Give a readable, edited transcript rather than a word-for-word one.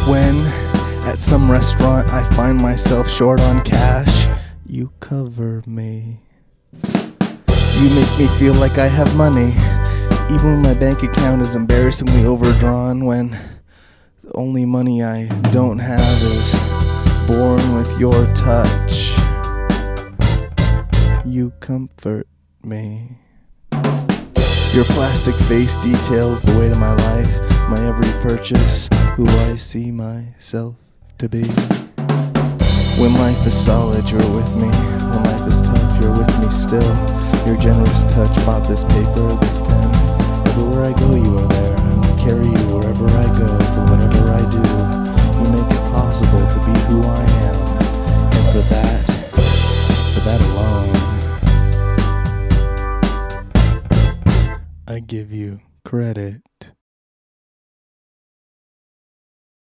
When at some restaurant I find myself short on cash, you cover me. You make me feel like I have money, even when my bank account is embarrassingly overdrawn, when the only money I don't have is born with your touch. You comfort me. Your plastic face details the weight of my life, my every purchase, who I see myself to be. When life is solid, you're with me. When life is tough, you're with me still. Your generous touch bought this paper, this pen. Everywhere I go, you are there. I'll carry you wherever I go, for whatever I do. You make it possible to be who I am. And for that alone, I give you credit.